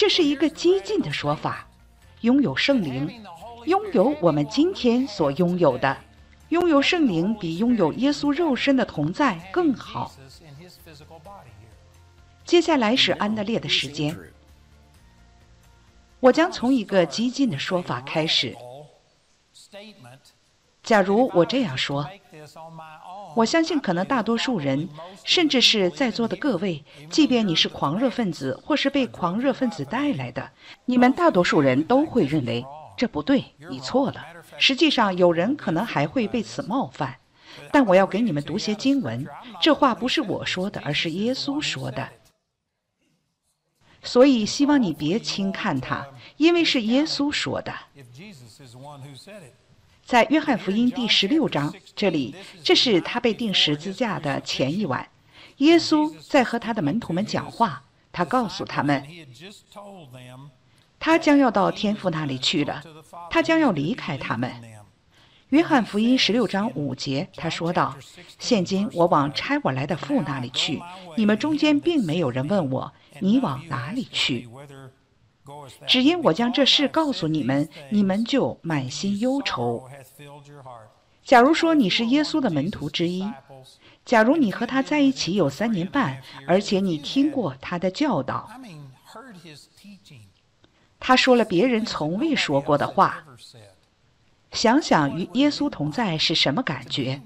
这是一个激进的说法。拥有圣灵，拥有我们今天所拥有的，拥有圣灵比拥有耶稣肉身的同在更好。接下来是安德烈的时间，我将从一个激进的说法开始。假如我这样说，我相信可能大多数人，甚至是在座的各位，即便你是狂热分子或是被狂热分子带来的，你们大多数人都会认为这不对，你错了。实际上有人可能还会被此冒犯，但我要给你们读些经文，这话不是我说的，而是耶稣说的。所以希望你别轻看它，因为是耶稣说的。在约翰福音第16章，这是他被钉十字架的前一晚，耶稣在和他的门徒们讲话，他告诉他们，他将要到天父那里去了，他将要离开他们。约翰福音16章5节，他说道，现今我往差我来的父那里去，你们中间并没有人问我，你往哪里去？只因我将这事告诉你们，你们就满心忧愁。假如说你是耶稣的门徒之一，假如你和他在一起有3年半，而且你听过他的教导，他说了别人从未说过的话，想想与耶稣同在是什么感觉？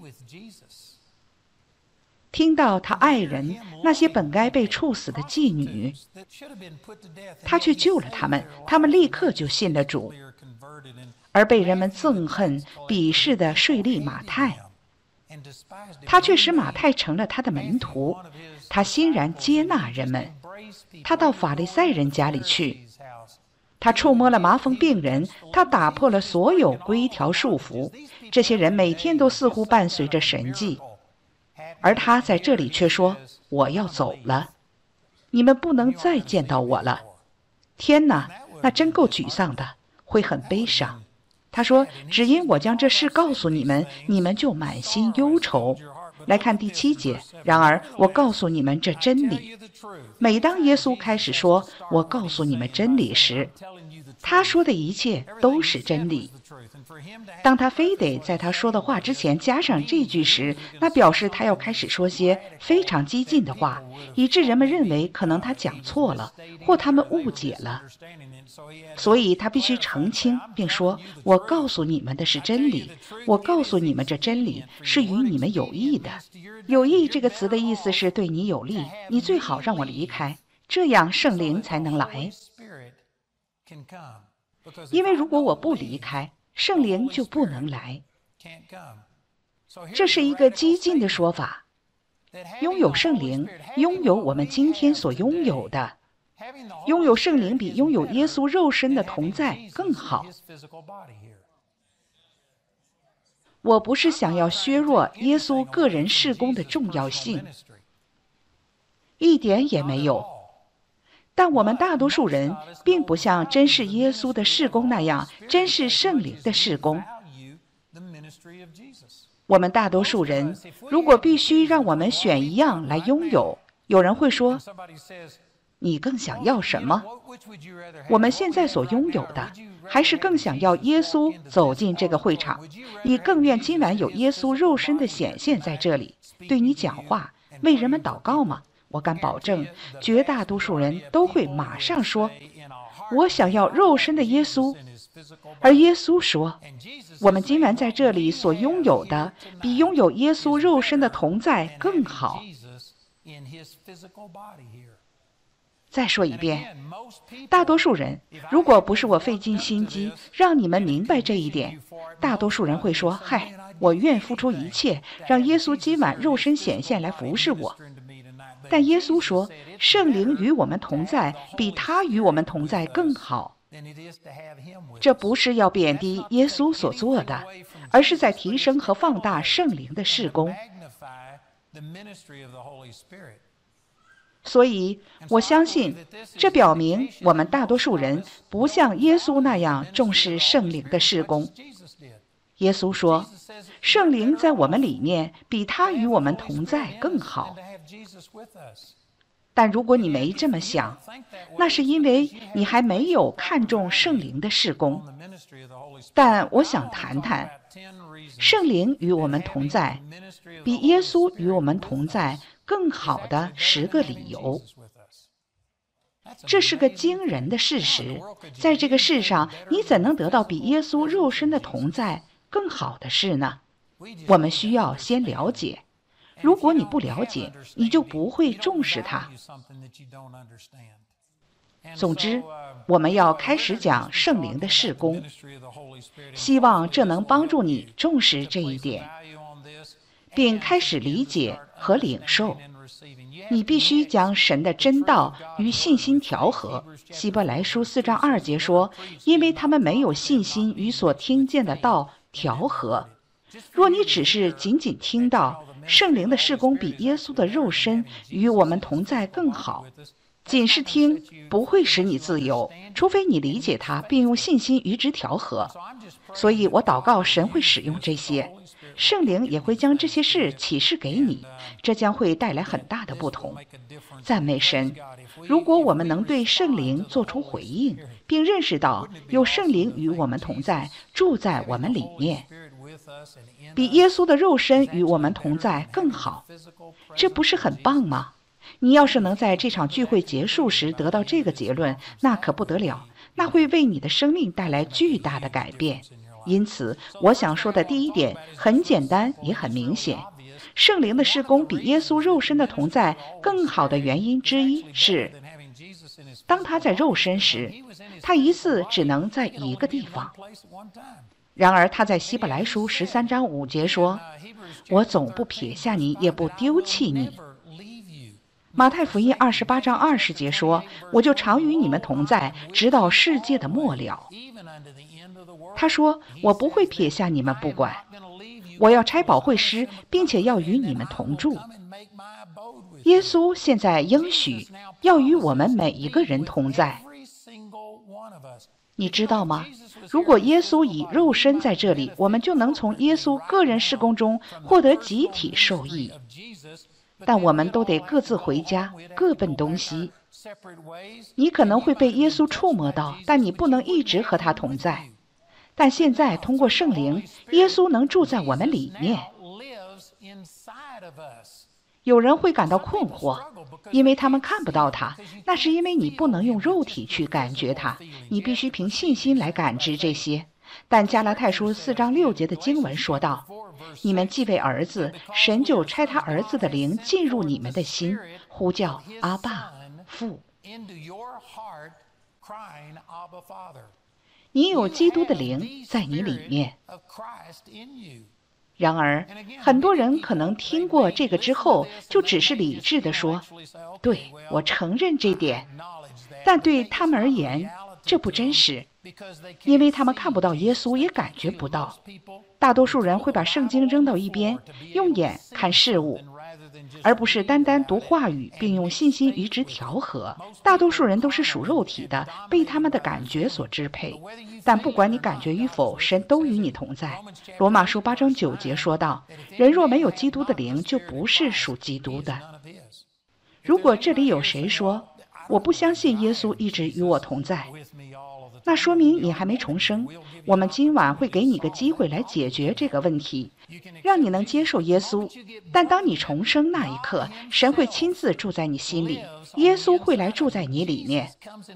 听到他爱人那些本该被处死的妓女，他却救了他们，他们立刻就信了主。而被人们憎恨鄙视的税吏马太，他却使马太成了他的门徒，他欣然接纳人们。他到法利赛人家里去，他触摸了麻风病人，他打破了所有规条束缚。这些人每天都似乎伴随着神迹，而他在这里却说，我要走了，你们不能再见到我了。天哪，那真够沮丧的，会很悲伤。他说，只因我将这事告诉你们，你们就满心忧愁。来看第7节，然而我告诉你们这真理。每当耶稣开始说我告诉你们真理时，他说的一切都是真理。当他非得在他说的话之前加上这句时，那表示他要开始说些非常激进的话，以致人们认为可能他讲错了，或他们误解了。所以他必须澄清并说，我告诉你们的是真理，我告诉你们这真理是与你们有益的。有益这个词的意思是对你有利，你最好让我离开，这样圣灵才能来。因为如果我不离开，圣灵就不能来。这是一个激进的说法。拥有圣灵，拥有我们今天所拥有的，拥有圣灵比拥有耶稣肉身的同在更好。我不是想要削弱耶稣个人事工的重要性，一点也没有。但我们大多数人并不像真是耶稣的事工那样真是圣灵的事工。我们大多数人如果必须让我们选一样来拥有，有人会说，你更想要什么？我们现在所拥有的，还是更想要耶稣走进这个会场？你更愿今晚有耶稣肉身的显现在这里，对你讲话，为人们祷告吗？我敢保证，绝大多数人都会马上说，我想要肉身的耶稣。而耶稣说，我们今晚在这里所拥有的，比拥有耶稣肉身的同在更好。再说一遍，大多数人，如果不是我费尽心机让你们明白这一点，大多数人会说，嗨，我愿付出一切，让耶稣今晚肉身显现来服侍我。但耶稣说，圣灵与我们同在，比他与我们同在更好。这不是要贬低耶稣所做的，而是在提升和放大圣灵的事工。所以我相信，这表明我们大多数人不像耶稣那样重视圣灵的事工。耶稣说，圣灵在我们里面，比他与我们同在更好。 但如果你没这么想，那是因为你还没有看重圣灵的事工。但我想谈谈圣灵与我们同在，比耶稣与我们同在更好的10个理由。这是个惊人的事实，在这个世上，你怎能得到比耶稣肉身的同在更好的事呢？我们需要先了解，如果你不了解，你就不会重视它。总之，我们要开始讲圣灵的事工，希望这能帮助你重视这一点，并开始理解和领受。你必须将神的真道与信心调和。希伯来书4章2节说，因为他们没有信心与所听见的道调和。若你只是仅仅听到圣灵的事工比耶稣的肉身与我们同在更好，仅是听不会使你自由，除非你理解它并用信心与之调和。所以我祷告神会使用这些，圣灵也会将这些事启示给你，这将会带来很大的不同。赞美神！如果我们能对圣灵做出回应，并认识到有圣灵与我们同在，住在我们里面，比耶稣的肉身与我们同在更好，这不是很棒吗？你要是能在这场聚会结束时得到这个结论，那可不得了，那会为你的生命带来巨大的改变。因此，我想说的第一点很简单也很明显，圣灵的事工比耶稣肉身的同在更好的原因之一是，当他在肉身时，他一次只能在一个地方。然而他在希伯来书13章5节说，我总不撇下你，也不丢弃你。马太福音28章20节说，我就常与你们同在，直到世界的末了。他说，我不会撇下你们不管，我要差保惠师，并且要与你们同住。耶稣现在应许要与我们每一个人同在。你知道吗？如果耶稣以肉身在这里，我们就能从耶稣个人事工中获得集体受益。但我们都得各自回家，各奔东西。你可能会被耶稣触摸到，但你不能一直和他同在。但现在通过圣灵，耶稣能住在我们里面。有人会感到困惑，因为他们看不到他，那是因为你不能用肉体去感觉他，你必须凭信心来感知这些。但加拉太书4章6节的经文说道，你们既为儿子，神就差他儿子的灵进入你们的心，呼叫阿爸父。你有基督的灵在你里面。然而，很多人可能听过这个之后，就只是理智地说，对，我承认这点。但对他们而言，这不真实，因为他们看不到耶稣，也感觉不到。大多数人会把圣经扔到一边，用眼看事物，而不是单单读话语，并用信心与之调和。大多数人都是属肉体的，被他们的感觉所支配。但不管你感觉与否，神都与你同在。罗马书8章9节说道，人若没有基督的灵，就不是属基督的。如果这里有谁说，我不相信耶稣一直与我同在，那说明你还没重生。我们今晚会给你个机会来解决这个问题，让你能接受耶稣。但当你重生那一刻，神会亲自住在你心里，耶稣会来住在你里面。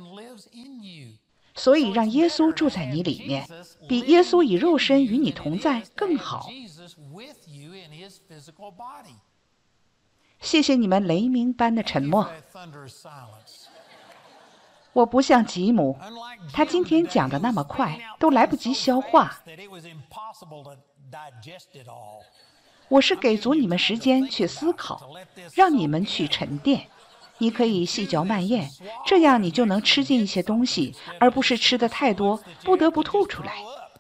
所以让耶稣住在你里面，比耶稣以肉身与你同在更好。谢谢你们雷鸣般的沉默。我不像吉姆，他今天讲的那么快，都来不及消化。我是给足你们时间去思考，让你们去沉淀。你可以细嚼慢咽，这样你就能吃进一些东西，而不是吃的太多，不得不吐出来。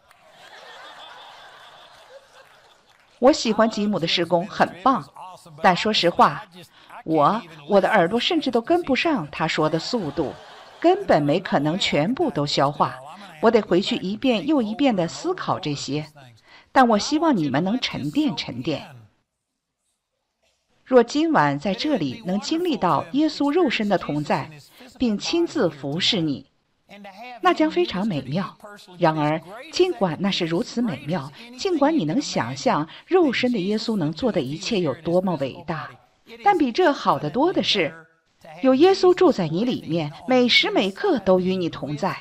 我喜欢吉姆的事工，很棒。但说实话，我的耳朵甚至都跟不上他说的速度，根本没可能全部都消化。我得回去一遍又一遍地思考这些。但我希望你们能沉淀沉淀。 若今晚在这里能经历到耶稣肉身的同在，并亲自服侍你，那将非常美妙。然而，尽管那是如此美妙，尽管你能想象肉身的耶稣能做的一切有多么伟大，但比这好得多的是，有耶稣住在你里面，每时每刻都与你同在。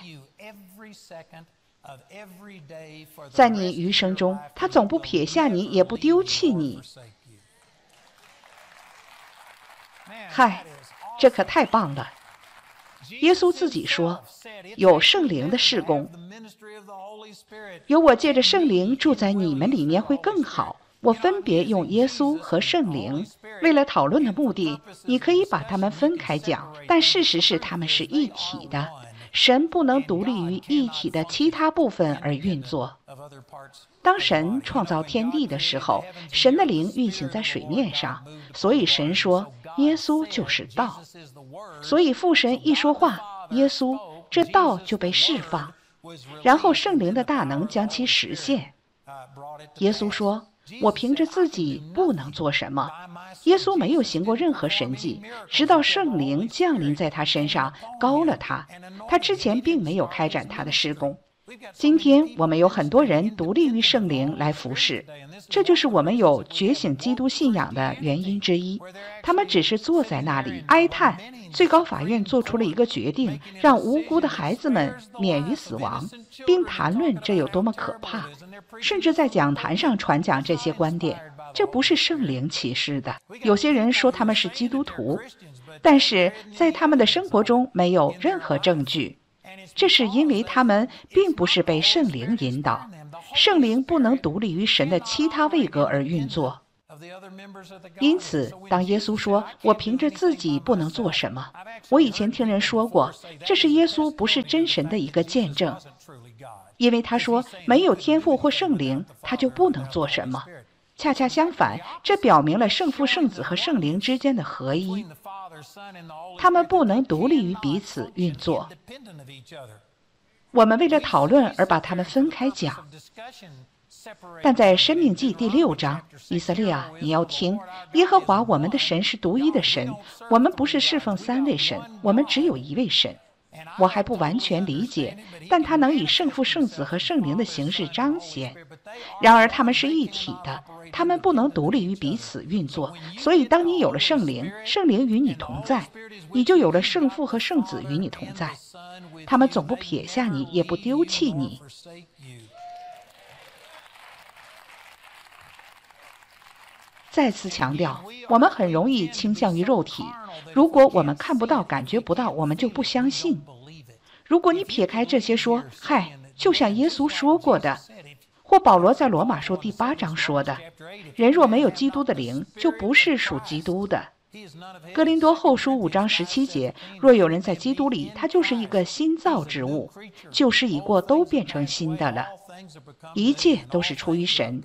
在你余生中，他总不撇下你，也不丢弃你。嗨，这可太棒了！耶稣自己说，有圣灵的事工，有我借着圣灵住在你们里面会更好。我分别用耶稣和圣灵，为了讨论的目的，你可以把它们分开讲，但事实是它们是一体的。神不能独立于一体的其他部分而运作。当神创造天地的时候，神的灵运行在水面上，所以神说耶稣就是道。所以父神一说话，耶稣，这道就被释放，然后圣灵的大能将其实现。耶稣说，我凭着自己不能做什么。耶稣没有行过任何神迹，直到圣灵降临在他身上，膏了他。他之前并没有开展他的事工。今天我们有很多人独立于圣灵来服侍，这就是我们有觉醒基督信仰的原因之一。他们只是坐在那里哀叹，最高法院做出了一个决定，让无辜的孩子们免于死亡，并谈论这有多么可怕，甚至在讲坛上传讲这些观点。这不是圣灵启示的。有些人说他们是基督徒，但是在他们的生活中没有任何证据。这是因为他们并不是被圣灵引导，圣灵不能独立于神的其他位格而运作。因此，当耶稣说我凭着自己不能做什么，我以前听人说过，这是耶稣不是真神的一个见证，因为他说没有天父或圣灵，他就不能做什么。恰恰相反，这表明了圣父、圣子和圣灵之间的合一，他们不能独立于彼此运作。我们为了讨论而把它们分开讲，但在申命记第6章，以色列啊，你要听，耶和华我们的神是独一的神，我们不是侍奉3位神，我们只有一位神。我还不完全理解，但他能以圣父、圣子和圣灵的形式彰显。然而他们是一体的，他们不能独立于彼此运作。所以当你有了圣灵，圣灵与你同在，你就有了圣父和圣子与你同在。他们总不撇下你，也不丢弃你。再次强调，我们很容易倾向于肉体。如果我们看不到、感觉不到，我们就不相信。如果你撇开这些说，嗨，就像耶稣说过的，或保罗在罗马书第8章说的，人若没有基督的灵，就不是属基督的。哥林多后书5章17节，若有人在基督里，他就是一个新造之物，旧事已过，都变成新的了。一切都是出于神。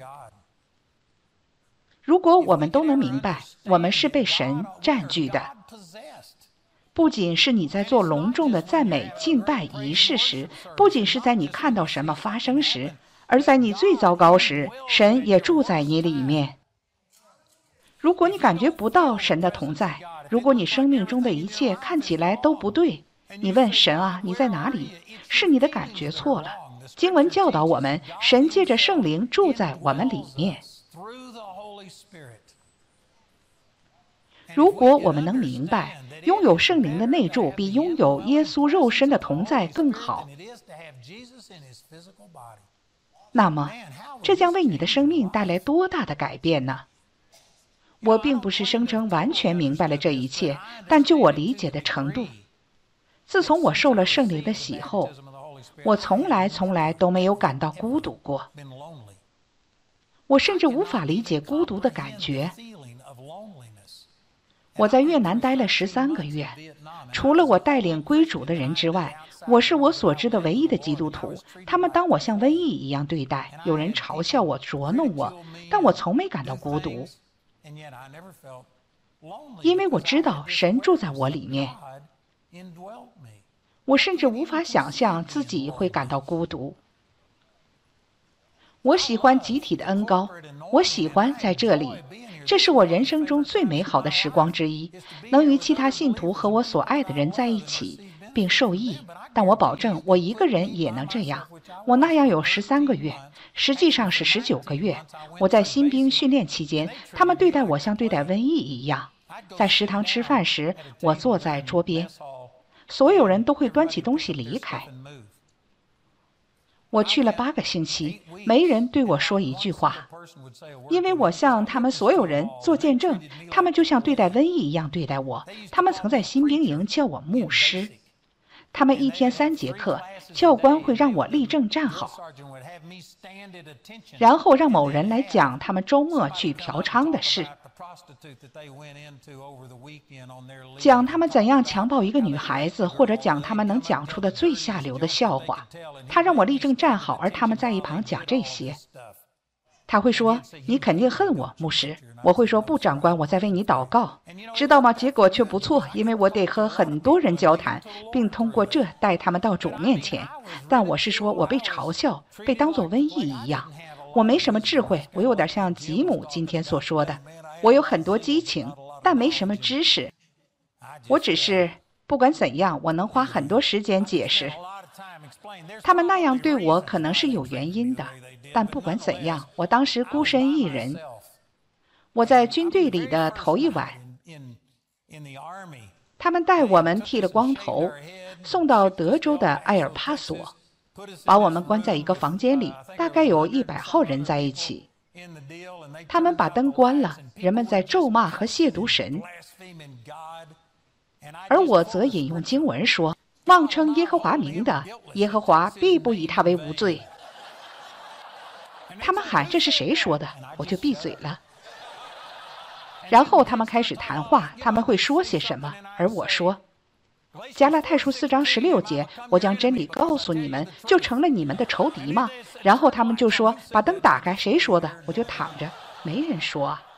如果我们都能明白，我们是被神占据的，不仅是你在做隆重的赞美敬拜仪式时，不仅是在你看到什么发生时，而在你最糟糕时，神也住在你里面。如果你感觉不到神的同在，如果你生命中的一切看起来都不对，你问神啊，你在哪里？是你的感觉错了。经文教导我们，神借着圣灵住在我们里面。如果我们能明白，拥有圣灵的内住比拥有耶稣肉身的同在更好，那么这将为你的生命带来多大的改变呢？我并不是声称完全明白了这一切，但就我理解的程度，自从我受了圣灵的洗后，我从来都没有感到孤独过。我甚至无法理解孤独的感觉。我在越南待了13个月，除了我带领归主的人之外，我是我所知的唯一的基督徒。他们当我像瘟疫一样对待，有人嘲笑我、捉弄我，但我从没感到孤独，因为我知道神住在我里面。我甚至无法想象自己会感到孤独。我喜欢集体的恩膏，我喜欢在这里， 这是我人生中最美好的时光之一，能与其他信徒和我所爱的人在一起，并受益。但我保证，我一个人也能这样。我那样有13个月，实际上是19个月。我在新兵训练期间，他们对待我像对待瘟疫一样。在食堂吃饭时，我坐在桌边，所有人都会端起东西离开。我去了8个星期，没人对我说一句话，因为我向他们所有人做见证，他们就像对待瘟疫一样对待我。他们曾在新兵营叫我牧师。他们1天3节课，教官会让我立正站好，然后让某人来讲他们周末去嫖娼的事，讲他们怎样强暴一个女孩子，或者讲他们能讲出的最下流的笑话。他让我立正站好，而他们在一旁讲这些。他会说：“你肯定恨我，牧师。”我会说：“不，长官，我在为你祷告。”知道吗？结果却不错，因为我得和很多人交谈，并通过这带他们到主面前。但我是说，我被嘲笑，被当作瘟疫一样。我没什么智慧，我有点像吉姆今天所说的，我有很多激情，但没什么知识。我只是，不管怎样，我能花很多时间解释。他们那样对我可能是有原因的。但不管怎样，我当时孤身一人。我在军队里的头一晚，他们带我们剃了光头，送到德州的埃尔帕索，把我们关在一个房间里，大概有100号人在一起。他们把灯关了，人们在咒骂和亵渎神，而我则引用经文说：“妄称耶和华名的，耶和华必不以他为无罪。”他们喊：“这是谁说的？”我就闭嘴了。然后他们开始谈话，他们会说些什么？而我说：“加拉太书4章16节，我将真理告诉你们，就成了你们的仇敌吗？”然后他们就说：“把灯打开。”谁说的？我就躺着，没人说啊。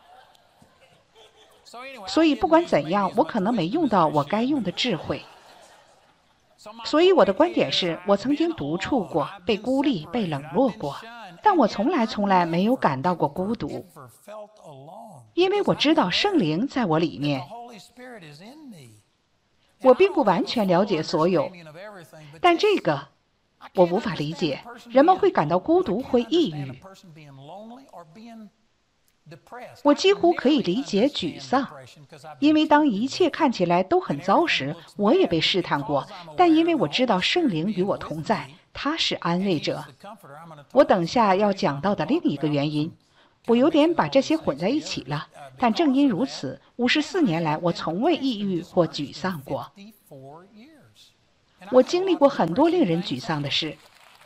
所以不管怎样，我可能没用到我该用的智慧。所以我的观点是，我曾经独处过，被孤立，被冷落过。但我从来没有感到过孤独，因为我知道圣灵在我里面。我并不完全了解所有，但这个我无法理解。人们会感到孤独，会抑郁。我几乎可以理解沮丧，因为当一切看起来都很糟时，我也被试探过。但因为我知道圣灵与我同在，他是安慰者。我等下要讲到的另一个原因，我有点把这些混在一起了。但正因如此，54年来我从未抑郁或沮丧过。我经历过很多令人沮丧的事。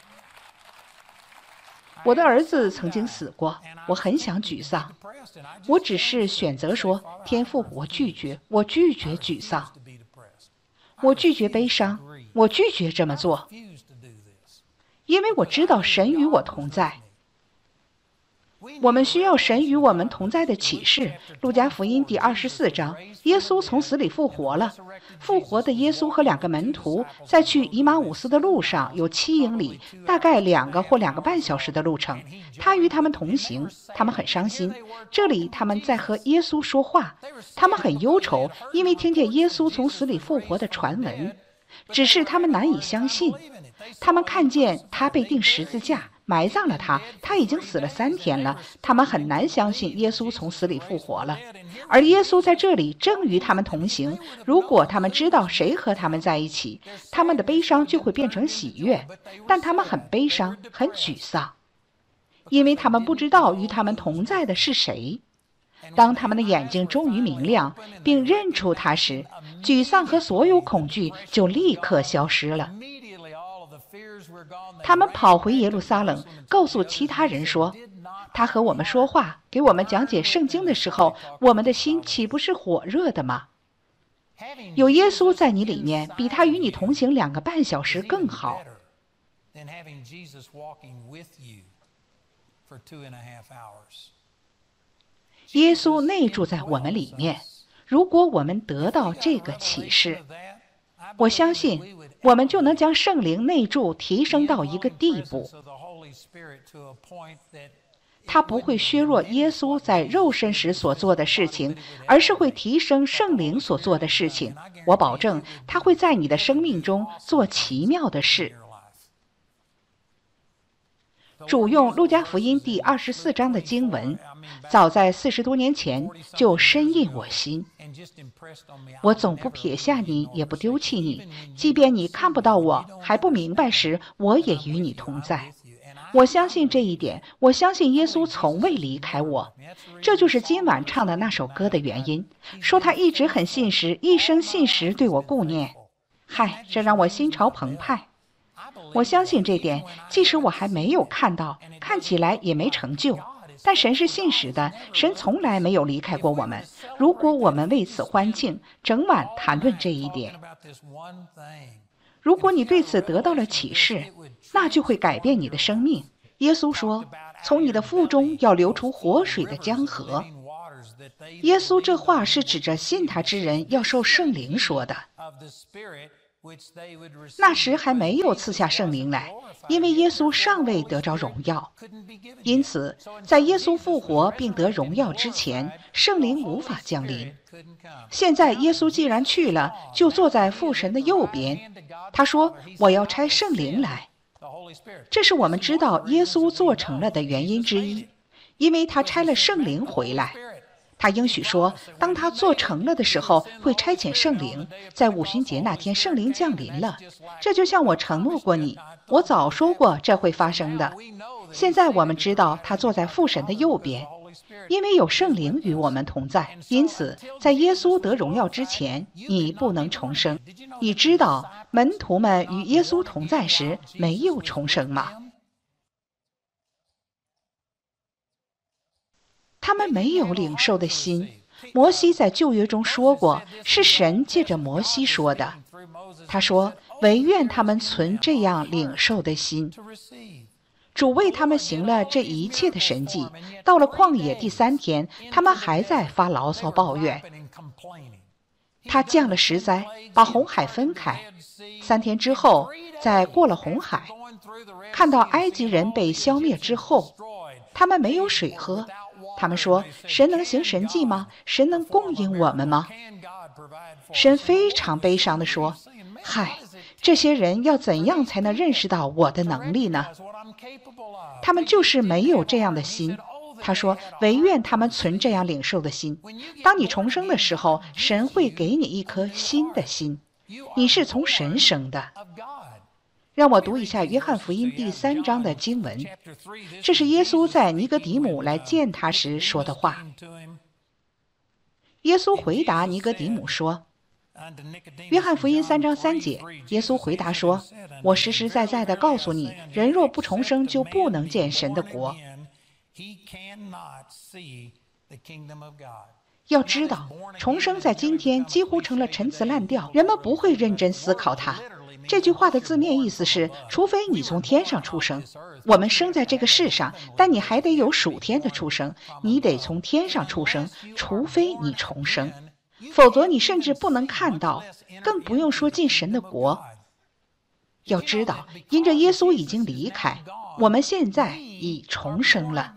我的儿子曾经死过，我很想沮丧。我只是选择说：“天父，我拒绝沮丧，我拒绝悲伤，我拒绝这么做。”因为我知道神与我同在。我们需要神与我们同在的启示。路加福音第24章，耶稣从死里复活了。复活的耶稣和2个门徒在去以马忤斯的路上有7英里，大概2个或2个半小时的路程。他与他们同行，他们很伤心。这里他们在和耶稣说话，他们很忧愁，因为听见耶稣从死里复活的传闻。只是他们难以相信。他们看见他被钉十字架，埋葬了他，他已经死了3天了。他们很难相信耶稣从死里复活了，而耶稣在这里正与他们同行。如果他们知道谁和他们在一起，他们的悲伤就会变成喜悦。但他们很悲伤，很沮丧，因为他们不知道与他们同在的是谁。当他们的眼睛终于明亮，并认出他时，沮丧和所有恐惧就立刻消失了。他们跑回耶路撒冷，告诉其他人说：“他和我们说话，给我们讲解圣经的时候，我们的心岂不是火热的吗？有耶稣在你里面，比他与你同行2个半小时更好。”耶稣内住在我们里面。如果我们得到这个启示，我相信我们就能将圣灵内住提升到一个地步， 它不会削弱耶稣在肉身时所做的事情，而是会提升圣灵所做的事情。我保证，它会在你的生命中做奇妙的事。主用路加福音第24章的经文，早在40多年前就深印我心。我总不撇下你，也不丢弃你，即便你看不到我，还不明白时，我也与你同在。我相信这一点，我相信耶稣从未离开我。这就是今晚唱的那首歌的原因，说他一直很信实，一生信实对我顾念。嗨，这让我心潮澎湃。我相信这点，即使我还没有看到，看起来也没成就，但神是信实的，神从来没有离开过我们。如果我们为此欢庆，整晚谈论这一点，如果你对此得到了启示，那就会改变你的生命。耶稣说，从你的腹中要流出活水的江河。耶稣这话是指着信他之人要受圣灵说的。那时还没有赐下圣灵来，因为耶稣尚未得着荣耀。因此，在耶稣复活并得荣耀之前，圣灵无法降临。现在耶稣既然去了，就坐在父神的右边。他说，我要差圣灵来。这是我们知道耶稣做成了的原因之一，因为他差了圣灵回来。他应许说，当他做成了的时候，会差遣圣灵。在五旬节那天，圣灵降临了。这就像我承诺过你，我早说过这会发生的。现在我们知道他坐在父神的右边，因为有圣灵与我们同在。因此，在耶稣得荣耀之前，你不能重生。你知道门徒们与耶稣同在时没有重生吗？他们没有领受的心。摩西在旧约中说过，是神借着摩西说的。他说，惟愿他们存这样领受的心。主为他们行了这一切的神迹，到了旷野第3天，他们还在发牢骚抱怨。他降了石灾，把红海分开。3天之后，在过了红海，看到埃及人被消灭之后，他们没有水喝。他们说，神能行神迹吗？神能供应我们吗？神非常悲伤地说，嗨，这些人要怎样才能认识到我的能力呢？他们就是没有这样的心。他说，惟愿他们存这样领受的心。当你重生的时候，神会给你一颗新的心，你是从神生的。让我读一下约翰福音第3章的经文，这是耶稣在尼哥底母来见他时说的话。耶稣回答尼哥底母说，约翰福音3章3节，耶稣回答说，我实实在在地告诉你，人若不重生，就不能见神的国。要知道，重生在今天几乎成了陈词滥调，人们不会认真思考它。这句话的字面意思是，除非你从天上出生。我们生在这个世上，但你还得有属天的出生，你得从天上出生，除非你重生，否则你甚至不能看到，更不用说进神的国。要知道，因着耶稣已经离开，我们现在已重生了。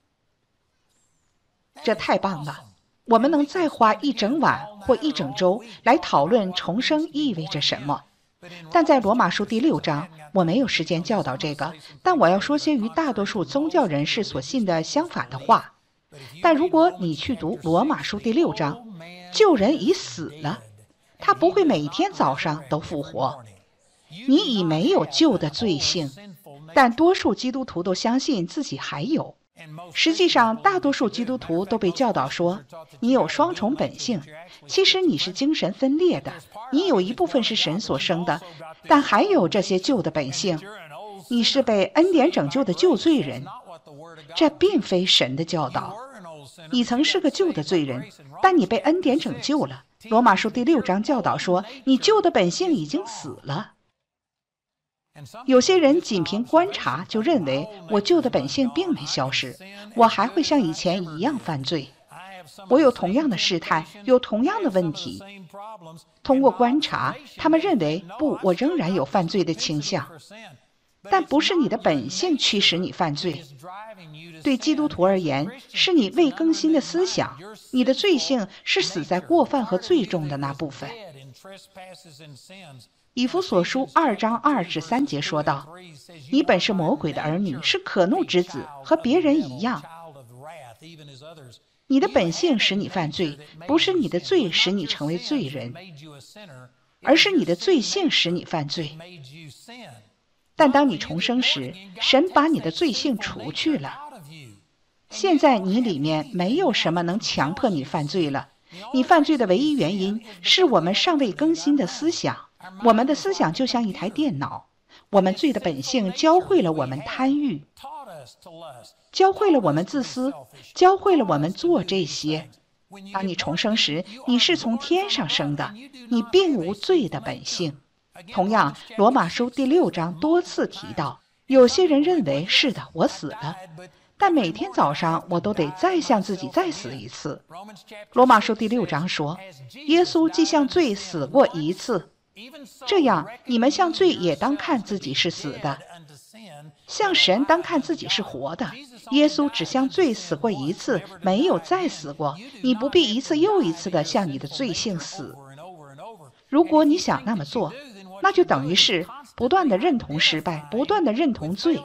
这太棒了！我们能再花一整晚或一整周来讨论重生意味着什么。但在罗马书第6章，我没有时间教导这个，但我要说些与大多数宗教人士所信的相反的话。但如果你去读罗马书第6章，旧人已死了，他不会每天早上都复活。你已没有旧的罪性，但多数基督徒都相信自己还有。实际上，大多数基督徒都被教导说，你有双重本性，其实你是精神分裂的，你有一部分是神所生的，但还有这些旧的本性，你是被恩典拯救的旧罪人。这并非神的教导。你曾是个旧的罪人，但你被恩典拯救了。罗马书第6章教导说，你旧的本性已经死了。有些人仅凭观察就认为我旧的本性并没消失，我还会像以前一样犯罪，我有同样的试探，有同样的问题。通过观察，他们认为不，我仍然有犯罪的倾向。 但不是你的本性驱使你犯罪。对基督徒而言，是你未更新的思想，你的罪性是死在过犯和罪中的那部分。以弗所书2章2至3节说道：你本是魔鬼的儿女，是可怒之子，和别人一样。你的本性使你犯罪，不是你的罪使你成为罪人，而是你的罪性使你犯罪。但当你重生时，神把你的罪性除去了。现在你里面没有什么能强迫你犯罪了。你犯罪的唯一原因是我们尚未更新的思想。我们的思想就像一台电脑，我们罪的本性教会了我们贪欲，教会了我们自私，教会了我们做这些。当你重生时，你是从天上生的，你并无罪的本性。同样，罗马书第6章多次提到，有些人认为是的，我死了，但每天早上我都得再向自己再死一次。罗马书第6章说，耶稣既向罪死过一次，这样你们向罪也当看自己是死的，向神当看自己是活的。耶稣只向罪死过一次，没有再死过，你不必一次又一次地向你的罪性死。如果你想那么做，那就等于是不断地认同失败，不断地认同罪，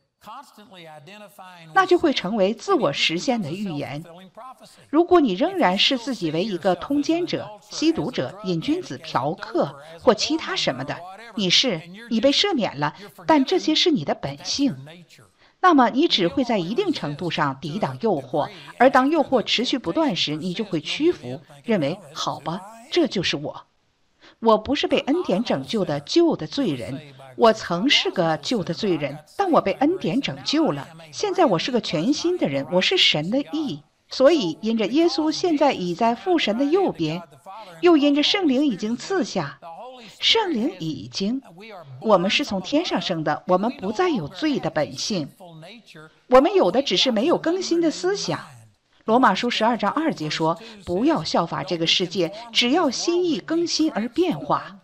那就会成为自我实现的预言。如果你仍然视自己为一个通奸者、吸毒者、瘾君子、嫖客或其他什么的，你被赦免了，但这些是你的本性，那么你只会在一定程度上抵挡诱惑，而当诱惑持续不断时，你就会屈服，认为好吧，这就是我不是被恩典拯救的旧的罪人，我曾是个旧的罪人，但我被恩典拯救了，现在我是个全新的人，我是神的义。所以因着耶稣现在已在父神的右边，又因着圣灵已经赐下，圣灵已经，我们是从天上生的，我们不再有罪的本性，我们有的只是没有更新的思想。罗马书12章2节说，不要效法这个世界，只要心意更新而变化。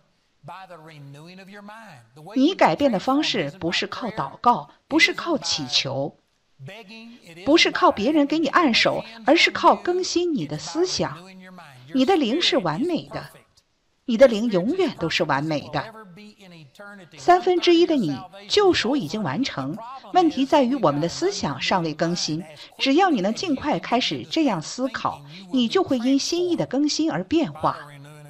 你改变的方式不是靠祷告，不是靠祈求，不是靠别人给你按手，而是靠更新你的思想。你的灵是完美的，你的灵永远都是完美的。1/3的你救赎已经完成，问题在于我们的思想尚未更新。只要你能尽快开始这样思考，你就会因心意的更新而变化。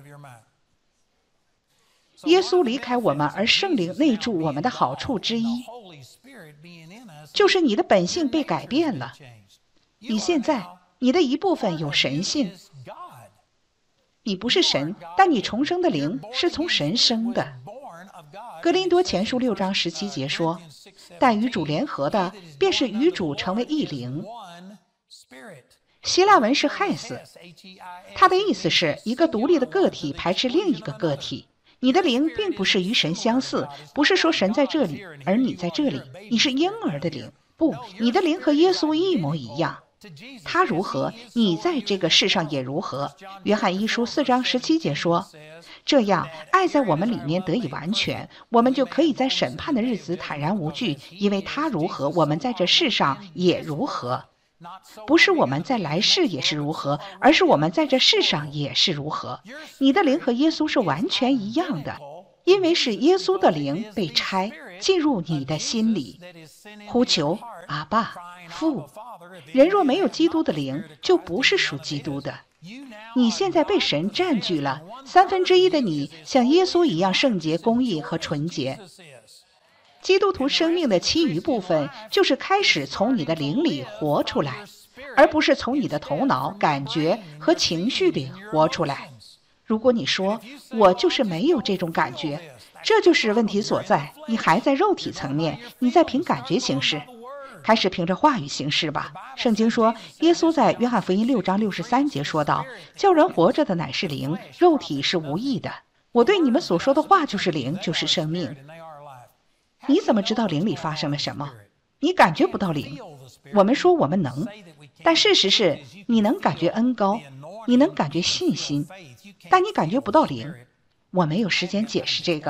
耶稣离开我们，而圣灵内住我们的好处之一，就是你的本性被改变了。你的一部分有神性，你不是神，但你重生的灵是从神生的。哥林多前书6章17节说，但与主联合的，便是与主成为一灵。希腊文是害死，它的意思是一个独立的个体排斥另一个个体。你的灵并不是与神相似，不是说神在这里而你在这里，你是婴儿的灵，不，你的灵和耶稣一模一样。他如何，你在这个世上也如何。约翰1书4章17节说，这样爱在我们里面得以完全，我们就可以在审判的日子坦然无惧，因为他如何，我们在这世上也如何。不是我们在来世也是如何，而是我们在这世上也是如何。你的灵和耶稣是完全一样的，因为是耶稣的灵被差进入你的心里，呼求阿爸父。人若没有基督的灵，就不是属基督的。你现在被神占据了，1/3的你像耶稣一样圣洁、公义和纯洁。基督徒生命的其余部分就是开始从你的灵里活出来，而不是从你的头脑、感觉和情绪里活出来。如果你说我就是没有这种感觉，这就是问题所在，你还在肉体层面，你在凭感觉行事。开始凭着话语行事吧。圣经说，耶稣在约翰福音6章63节说道，叫人活着的乃是灵，肉体是无益的。我对你们所说的话就是灵，就是生命。你怎么知道灵里发生了什么？你感觉不到灵。我们说我们能，但事实是你能感觉恩膏，你能感觉信心，但你感觉不到灵。我没有时间解释这个，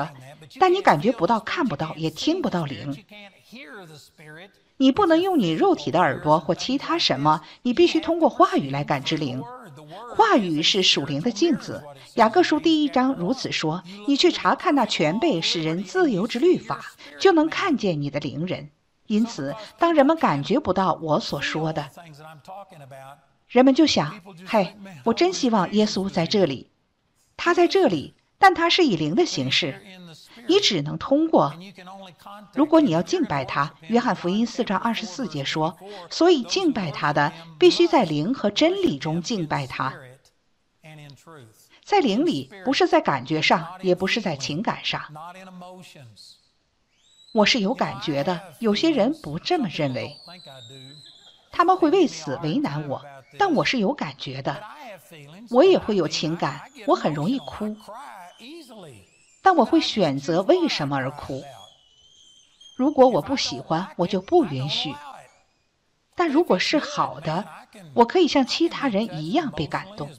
但你感觉不到、看不到，也听不到灵。你不能用你肉体的耳朵或其他什么，你必须通过话语来感知灵。话语是属灵的镜子，雅各书第1章如此说，你去查看那全备使人自由之律法，就能看见你的灵人。因此，当人们感觉不到我所说的，人们就想，嘿，我真希望耶稣在这里。他在这里，但他是以灵的形式。你只能通过，如果你要敬拜他，约翰福音4章24节说，所以敬拜他的必须在灵和真理中敬拜他。在灵里，不是在感觉上，也不是在情感上。我是有感觉的，有些人不这么认为，他们会为此为难我，但我是有感觉的。我也会有情感，我很容易哭，但我会选择为什么而哭。如果我不喜欢，我就不允许。但如果是好的，我可以像其他人一样被感动。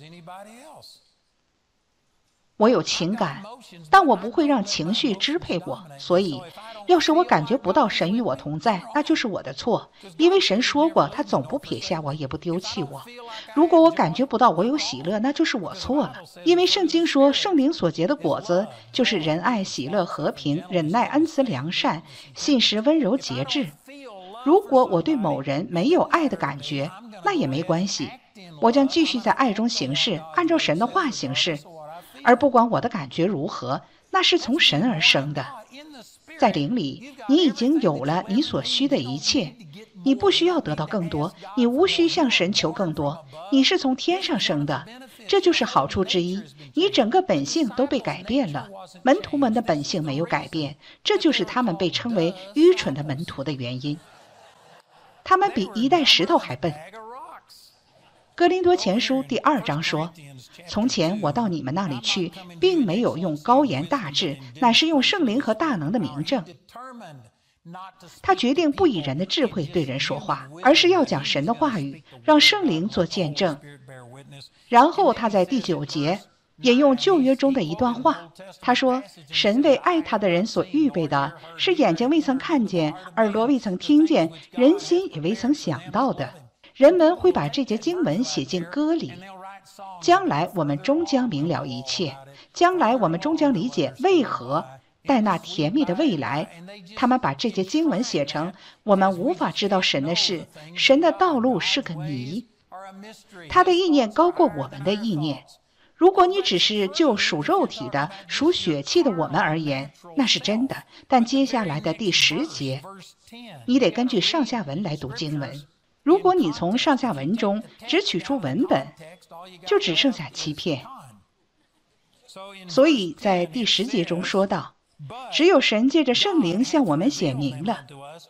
我有情感，但我不会让情绪支配我。所以，要是我感觉不到神与我同在，那就是我的错。因为神说过，他总不撇下我，也不丢弃我。如果我感觉不到我有喜乐，那就是我错了。因为圣经说，圣灵所结的果子就是仁爱、喜乐、和平、忍耐、恩慈、良善、信实、温柔、节制。如果我对某人没有爱的感觉，那也没关系，我将继续在爱中行事，按照神的话行事。而不管我的感觉如何，那是从神而生的。在灵里，你已经有了你所需的一切，你不需要得到更多，你无需向神求更多，你是从天上生的，这就是好处之一。你整个本性都被改变了，门徒们的本性没有改变，这就是他们被称为愚蠢的门徒的原因。他们比一袋石头还笨。哥林多前书第2章说，从前我到你们那里去，并没有用高言大志，乃是用圣灵和大能的明证。他决定不以人的智慧对人说话，而是要讲神的话语，让圣灵做见证。然后他在第9节引用旧约中的一段话，他说，神为爱他的人所预备的，是眼睛未曾看见，耳朵未曾听见，人心也未曾想到的。人们会把这节经文写进歌里，将来我们终将明了一切，将来我们终将理解为何待那甜蜜的未来。他们把这节经文写成我们无法知道神的事，神的道路是个谜，他的意念高过我们的意念。如果你只是就属肉体的、属血气的我们而言，那是真的，但接下来的第10节，你得根据上下文来读经文。如果你从上下文中只取出文本，就只剩下欺骗。所以在第10节中说道，只有神借着圣灵向我们显明了。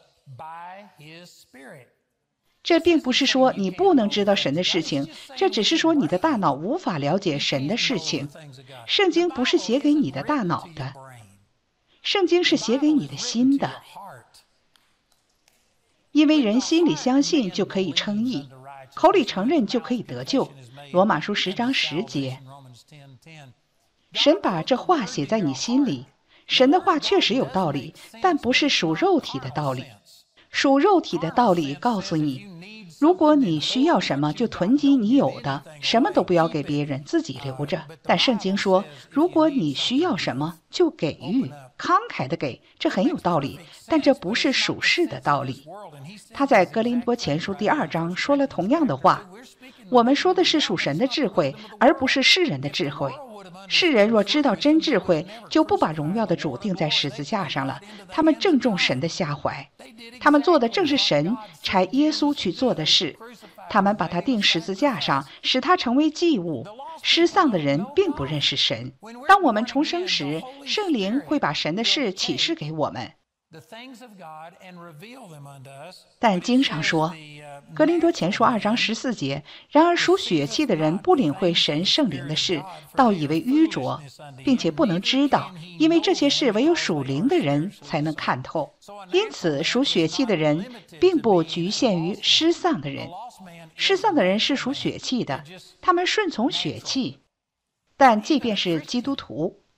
这并不是说你不能知道神的事情，这只是说你的大脑无法了解神的事情。圣经不是写给你的大脑的，圣经是写给你的心的。因为人心里相信就可以称义，口里承认就可以得救。罗马书10章10节。神把这话写在你心里，神的话确实有道理，但不是属肉体的道理。属肉体的道理告诉你，如果你需要什么，就囤积你有的，什么都不要给别人，自己留着。但圣经说，如果你需要什么，就给予，慷慨的给，这很有道理，但这不是属世的道理。他在哥林多前书第2章说了同样的话，我们说的是属神的智慧，而不是世人的智慧。世人若知道真智慧，就不把荣耀的主钉在十字架上了。他们正中神的下怀，他们做的正是神差耶稣去做的事。他们把他钉十字架上，使他成为祭物。失丧的人并不认识神。当我们重生时，圣灵会把神的事启示给我们。但经上说，哥林多前书2章14节，然而属血气的人不领会神圣灵的事，倒以为愚拙，并且不能知道，因为这些事唯有属灵的人才能看透。因此属血气的人并不局限于失丧的人，失丧的人是属血气的，他们顺从血气。但即便是基督徒，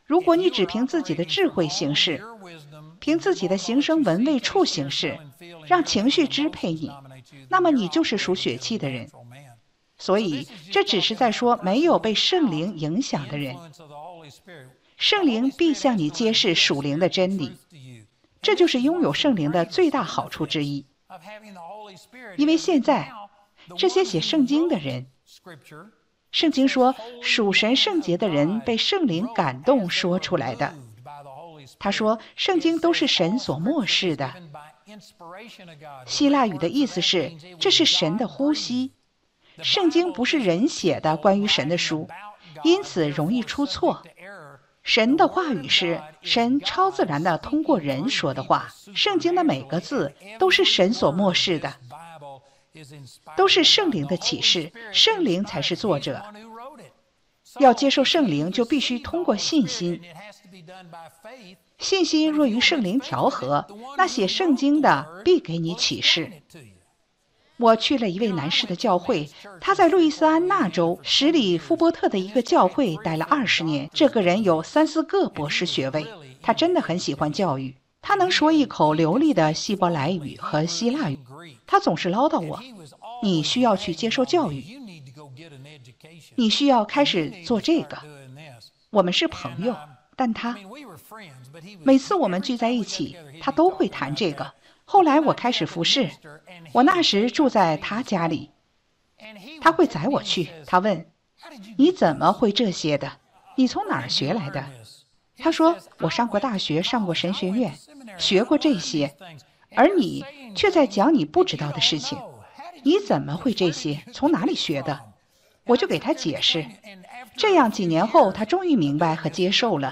如果你只凭自己的智慧行事，凭自己的形声闻味触行事，让情绪支配你，那么你就是属血气的人。所以这只是在说没有被圣灵影响的人。圣灵必向你揭示属灵的真理，这就是拥有圣灵的最大好处之一。因为现在这些写圣经的人，圣经说属神圣洁的人被圣灵感动说出来的。他说圣经都是神所默示的。希腊语的意思是这是神的呼吸。圣经不是人写的关于神的书，因此容易出错。神的话语是神超自然地通过人说的话，圣经的每个字都是神所默示的，都是圣灵的启示，圣灵才是作者。要接受圣灵，就必须通过信心。信心若与圣灵调和，那写圣经的必给你启示。我去了一位男士的教会，他在路易斯安那州什里夫波特的一个教会待了20年。这个人有3、4个博士学位，他真的很喜欢教育。他能说一口流利的希伯来语和希腊语。他总是唠叨我，你需要去接受教育，你需要开始做这个。我们是朋友，但他每次我们聚在一起，他都会谈这个。后来我开始服侍，我那时住在他家里，他会载我去。他问，你怎么会这些的？你从哪儿学来的？他说，我上过大学，上过神学院，学过这些，而你却在讲你不知道的事情。你怎么会这些？从哪里学的？我就给他解释。这样几年后，他终于明白和接受了。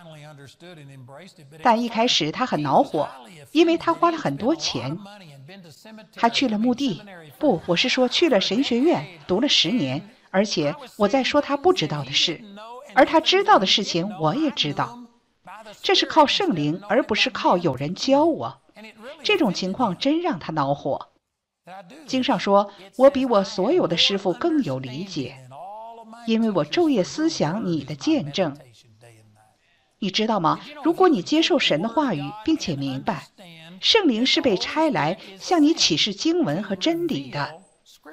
但一开始他很恼火，因为他花了很多钱，还去了墓地，不，我是说去了神学院读了10年，而且我在说他不知道的事，而他知道的事情我也知道。这是靠圣灵，而不是靠有人教我。这种情况真让他恼火。经上说，我比我所有的师傅更有理解，因为我昼夜思想你的见证。你知道吗？如果你接受神的话语，并且明白圣灵是被差来向你启示经文和真理的，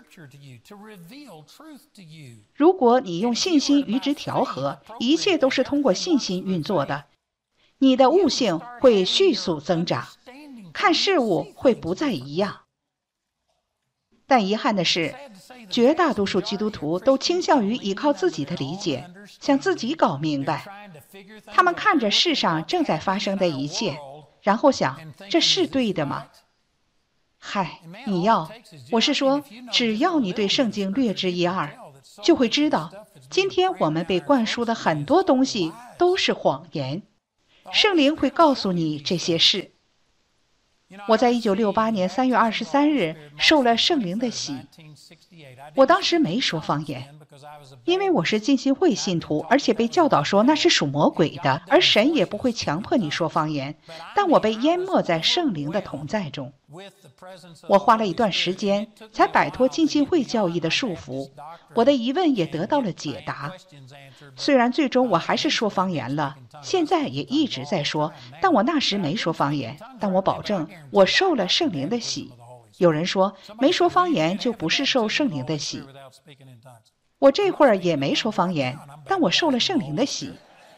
如果你用信心与之调和，一切都是通过信心运作的，你的悟性会迅速增长，看事物会不再一样。但遗憾的是，绝大多数基督徒都倾向于依靠自己的理解，想自己搞明白。他们看着世上正在发生的一切，然后想，这是对的吗？嗨，我是说，只要你对圣经略知一二，就会知道，今天我们被灌输的很多东西都是谎言。圣灵会告诉你这些事。我在1968年3月23日受了圣灵的洗。我当时没说方言，因为我是浸信会信徒，而且被教导说那是属魔鬼的，而神也不会强迫你说方言。但我被淹没在圣灵的同在中。我花了一段时间才摆脱浸信会教义的束缚，我的疑问也得到了解答。虽然最终我还是说方言了，现在也一直在说，但我那时没说方言。但我保证，我受了圣灵的洗。有人说没说方言就不是受圣灵的洗，我这会儿也没说方言，但我受了圣灵的洗。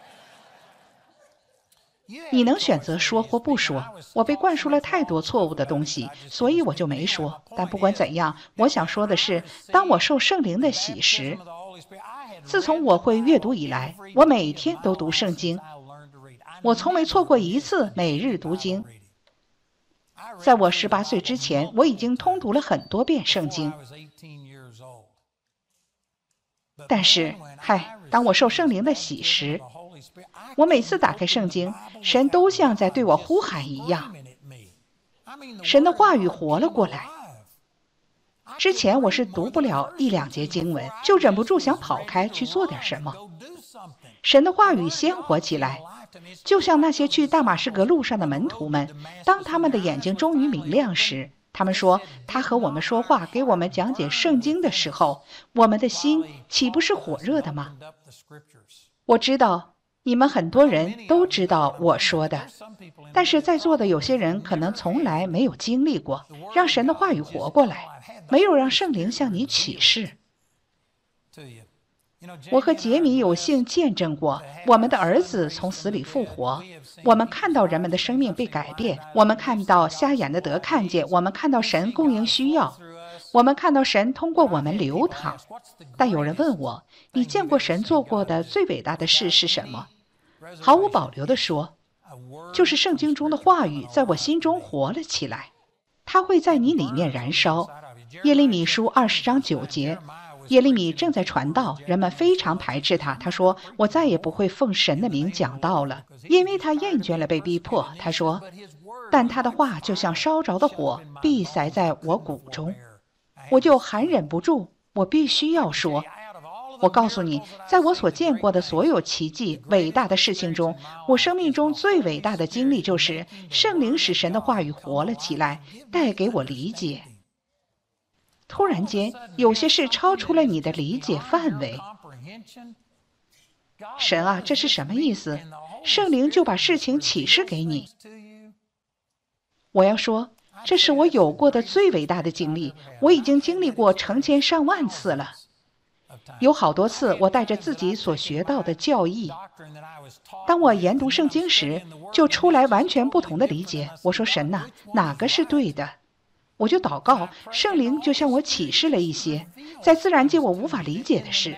你能选择说或不说，我被灌输了太多错误的东西，所以我就没说。但不管怎样，我想说的是，当我受圣灵的洗时，自从我会阅读以来，我每天都读圣经，我从没错过一次每日读经。在我18岁之前，我已经通读了很多遍圣经。但是，当我受圣灵的洗时，我每次打开圣经，神都像在对我呼喊一样，神的话语活了过来。之前我是读不了1、2节经文，就忍不住想跑开去做点什么。神的话语鲜活起来，就像那些去大马士革路上的门徒们，当他们的眼睛终于明亮时，他们说，他和我们说话，给我们讲解圣经的时候，我们的心岂不是火热的吗？我知道你们很多人都知道我说的，但是在座的有些人可能从来没有经历过让神的话语活过来，没有让圣灵向你启示。我和杰米有幸见证过我们的儿子从死里复活，我们看到人们的生命被改变，我们看到瞎眼的得看见，我们看到神供应需要，我们看到神通过我们流淌。但有人问我，你见过神做过的最伟大的事是什么？毫无保留地说，就是圣经中的话语在我心中活了起来，它会在你里面燃烧。耶利米书20章9节，耶利米正在传道，人们非常排斥他。他说，我再也不会奉神的名讲道了，因为他厌倦了被逼迫。他说，但他的话就像烧着的火，必塞在我骨中。我就含忍不住，我必须要说。我告诉你，在我所见过的所有奇迹、伟大的事情中，我生命中最伟大的经历就是圣灵使神的话语活了起来，带给我理解。突然间，有些事超出了你的理解范围。神啊，这是什么意思？圣灵就把事情启示给你。我要说，这是我有过的最伟大的经历，我已经经历过成千上万次了。有好多次，我带着自己所学到的教义，当我研读圣经时，就出来完全不同的理解。我说，神哪，哪个是对的？我就祷告，圣灵就向我启示了一些在自然界我无法理解的事。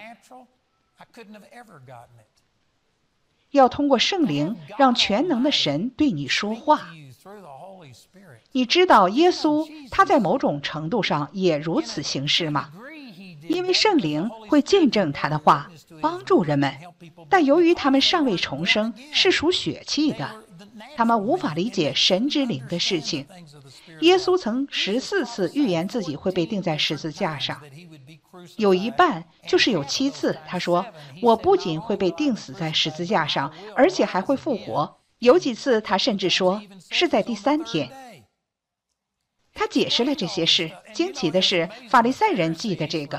要通过圣灵让全能的神对你说话。你知道耶稣他在某种程度上也如此行事吗？因为圣灵会见证他的话，帮助人们，但由于他们尚未重生，是属血气的，他们无法理解神之灵的事情。耶稣曾14次预言自己会被钉在十字架上，有一半就是有7次他说，我不仅会被钉死在十字架上，而且还会复活。有几次他甚至说是在第3天。他解释了这些事。惊奇的是，法利赛人记得这个。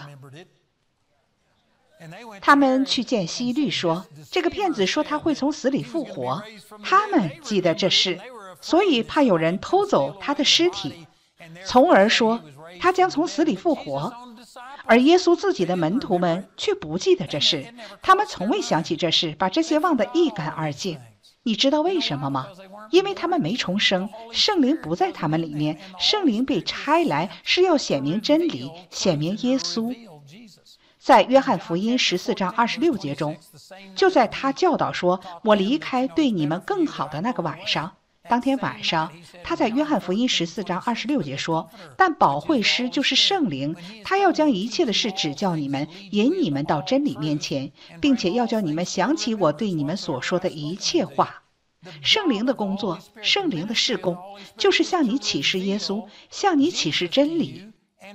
他们去见希律说，这个骗子说他会从死里复活。他们记得这事，所以怕有人偷走他的尸体，从而说他将从死里复活。而耶稣自己的门徒们却不记得这事，他们从未想起这事，把这些忘得一干二净。你知道为什么吗？因为他们没重生，圣灵不在他们里面，圣灵被差来是要显明真理，显明耶稣。在约翰福音14章26节中，就在他教导说，我离开对你们更好的那个晚上，当天晚上，他在约翰福音14章26节说，但保惠师就是圣灵，他要将一切的事指教你们，引你们到真理面前，并且要叫你们想起我对你们所说的一切话。圣灵的工作，圣灵的事工，就是向你启示耶稣，向你启示真理。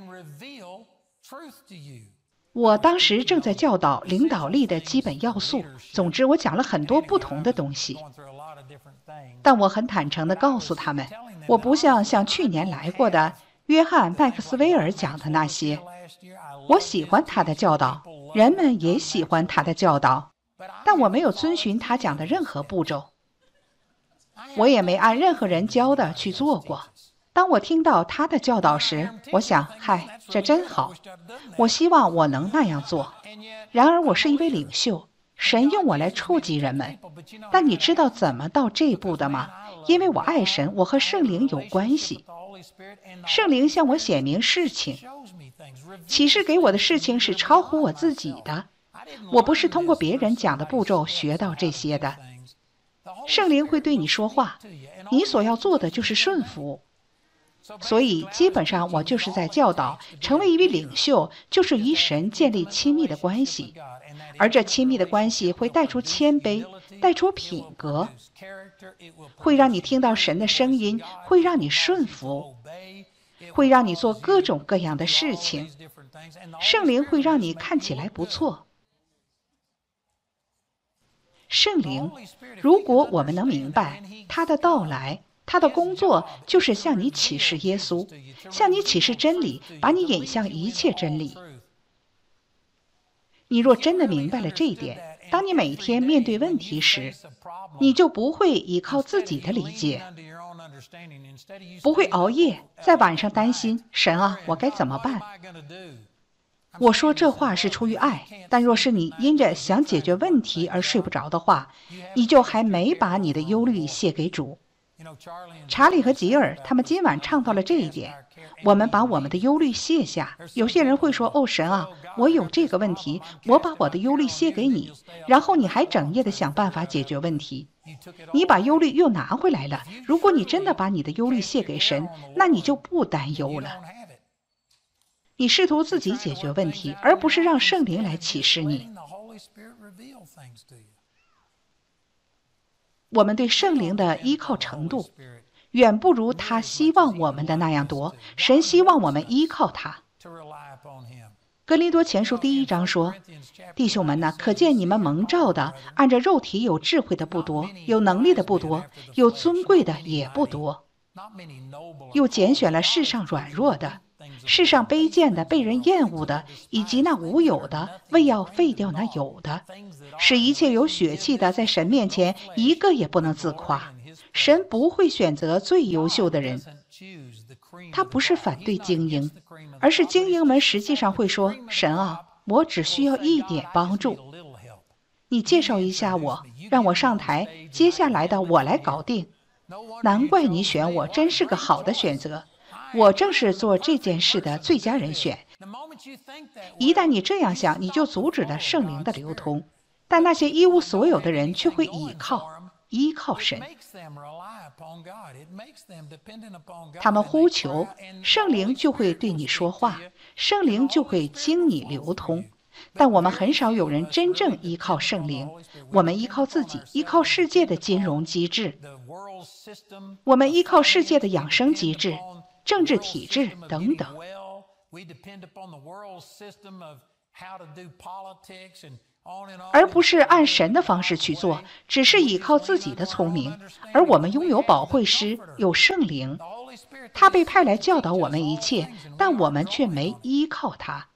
我当时正在教导领导力的基本要素，总之我讲了很多不同的东西，但我很坦诚地告诉他们，我不像去年来过的约翰·麦克斯威尔讲的那些。我喜欢他的教导，人们也喜欢他的教导，但我没有遵循他讲的任何步骤，我也没按任何人教的去做过。当我听到他的教导时，我想，嗨，这真好，我希望我能那样做。然而我是一位领袖，神用我来触及人们，但你知道怎么到这一步的吗？因为我爱神，我和圣灵有关系，圣灵向我显明事情，启示给我的事情是超乎我自己的，我不是通过别人讲的步骤学到这些的。圣灵会对你说话，你所要做的就是顺服。所以基本上我就是在教导，成为一位领袖就是与神建立亲密的关系，而这亲密的关系会带出谦卑，带出品格，会让你听到神的声音，会让你顺服，会让你做各种各样的事情。圣灵会让你看起来不错。圣灵，如果我们能明白他的到来，他的工作就是向你启示耶稣，向你启示真理，把你引向一切真理。你若真的明白了这一点， 当你每天面对问题时，你就不会依靠自己的理解，不会熬夜，在晚上担心神啊，我该怎么办？我说这话是出于爱，但若是你因着想解决问题而睡不着的话，你就还没把你的忧虑卸给主。查理和吉尔他们今晚唱到了这一点，我们把我们的忧虑卸下。有些人会说，哦神啊，我有这个问题，我把我的忧虑卸给你，然后你还整夜的想办法解决问题，你把忧虑又拿回来了。如果你真的把你的忧虑卸给神，那你就不担忧了。你试图自己解决问题，而不是让圣灵来启示你。我们对圣灵的依靠程度远不如他希望我们的那样多，神希望我们依靠他。哥林多前书1章说，弟兄们哪，可见你们蒙召的按着肉体有智慧的不多，有能力的不多，有尊贵的也不多，又拣选了世上软弱的，世上卑贱的，被人厌恶的，以及那无有的，为要废掉那有的，使一切有血气的在神面前一个也不能自夸。神不会选择最优秀的人，他不是反对精英，而是精英们实际上会说，神啊，我只需要一点帮助，你介绍一下我，让我上台，接下来的我来搞定。难怪你选我，真是个好的选择，我正是做这件事的最佳人选。一旦你这样想，你就阻止了圣灵的流通。但那些一无所有的人却会依靠神，他们呼求，圣灵就会对你说话，圣灵就会经你流通。但我们很少有人真正依靠圣灵，我们依靠自己，依靠世界的金融机制，我们依靠世界的养生机制、政治体制等等，而不是按神的方式去做，只是依靠自己的聪明。而我们拥有保惠师，有圣灵，他被派来教导我们一切，但我们却没依靠他。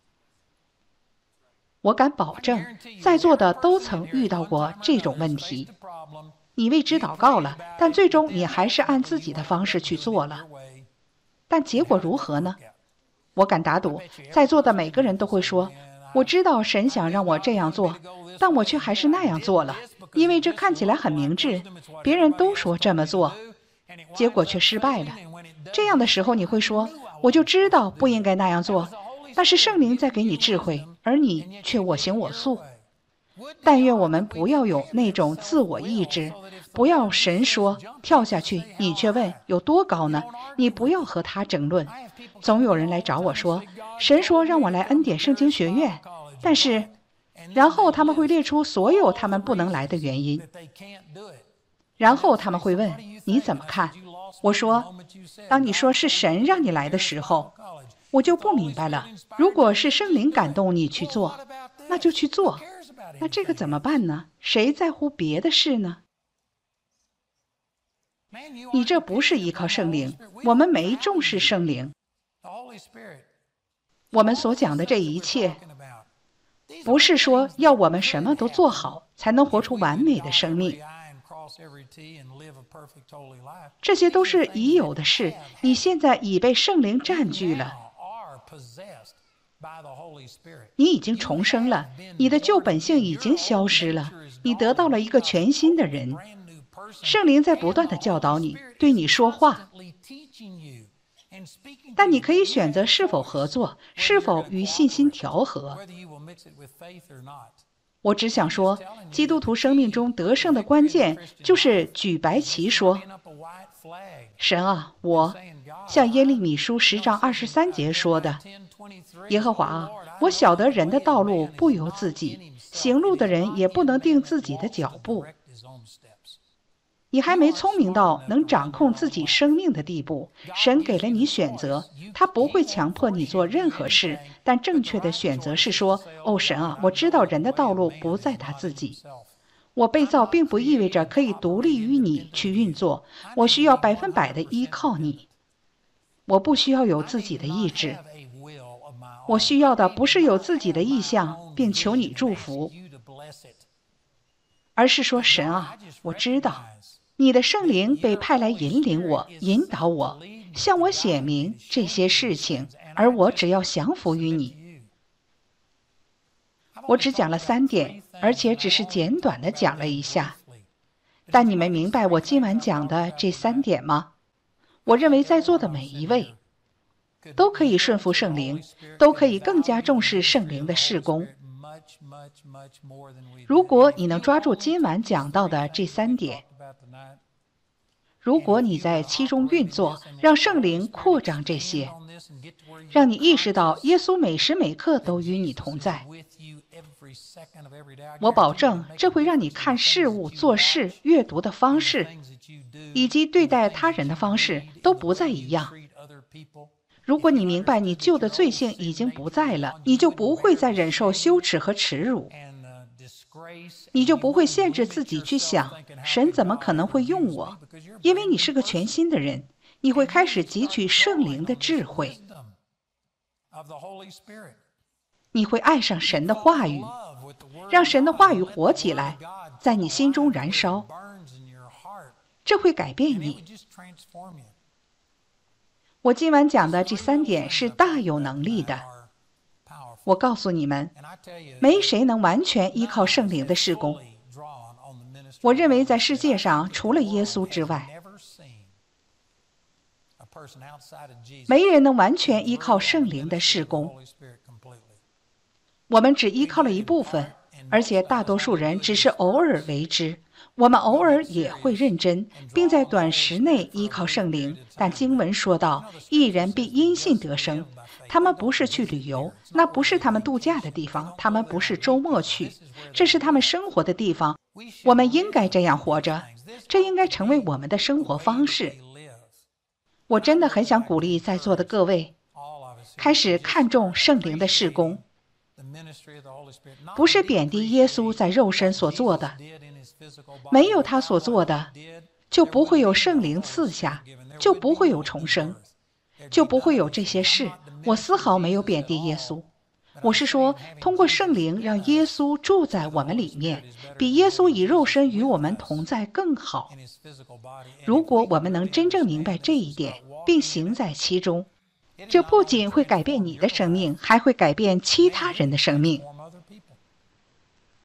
我敢保证，在座的都曾遇到过这种问题。你为之祷告了，但最终你还是按自己的方式去做了。但结果如何呢？我敢打赌，在座的每个人都会说，我知道神想让我这样做，但我却还是那样做了，因为这看起来很明智，别人都说这么做，结果却失败了。这样的时候你会说，我就知道不应该那样做，但是圣灵在给你智慧，而你却我行我素。但愿我们不要有那种自我意志，不要神说跳下去，你却问有多高呢？你不要和他争论。总有人来找我说，神说让我来恩典圣经学院，但是然后他们会列出所有他们不能来的原因，然后他们会问你怎么看？我说，当你说是神让你来的时候，我就不明白了。如果是圣灵感动你去做，那就去做。那这个怎么办呢？谁在乎别的事呢？你这不是依靠圣灵，我们没重视圣灵。我们所讲的这一切，不是说要我们什么都做好，才能活出完美的生命。这些都是已有的事，你现在已被圣灵占据了。你已经重生了，你的旧本性已经消失了，你得到了一个全新的人。圣灵在不断地教导你，对你说话，但你可以选择是否合作，是否与信心调和。我只想说，基督徒生命中得胜的关键就是举白旗说，神啊，我像耶利米书10章23节说的，耶和华啊，我晓得人的道路不由自己，行路的人也不能定自己的脚步。你还没聪明到能掌控自己生命的地步，神给了你选择，他不会强迫你做任何事，但正确的选择是说，哦神啊，我知道人的道路不在他自己，我被造并不意味着可以独立于你去运作，我需要100%的依靠你，我不需要有自己的意志，我需要的不是有自己的意向并求你祝福， 而是说神啊，我知道你的圣灵被派来引领我、引导我，向我显明这些事情，而我只要降服于你。我只讲了3点，而且只是简短地讲了一下。但你们明白我今晚讲的这3点吗？我认为在座的每一位都可以顺服圣灵，都可以更加重视圣灵的事工。如果你能抓住今晚讲到的这3点，如果你在其中运作，让圣灵扩张这些，让你意识到耶稣每时每刻都与你同在，我保证这会让你看事物、做事、阅读的方式，以及对待他人的方式都不再一样。如果你明白你旧的罪性已经不在了，你就不会再忍受羞耻和耻辱，你就不会限制自己去想神怎么可能会用我，因为你是个全新的人，你会开始汲取圣灵的智慧，你会爱上神的话语，让神的话语活起来，在你心中燃烧，这会改变你。我今晚讲的这3点是大有能力的。我告诉你们，没谁能完全依靠圣灵的事工。我认为在世界上除了耶稣之外，没人能完全依靠圣灵的事工。我们只依靠了一部分，而且大多数人只是偶尔为之。我们偶尔也会认真，并在短时内依靠圣灵，但经文说到，义人必因信得生。他们不是去旅游，那不是他们度假的地方，他们不是周末去，这是他们生活的地方。我们应该这样活着，这应该成为我们的生活方式。我真的很想鼓励在座的各位，开始看重圣灵的事工，不是贬低耶稣在肉身所做的，没有他所做的，就不会有圣灵赐下，就不会有重生，就不会有这些事。我丝毫没有贬低耶稣，我是说，通过圣灵让耶稣住在我们里面，比耶稣以肉身与我们同在更好。如果我们能真正明白这一点，并行在其中，这不仅会改变你的生命，还会改变其他人的生命。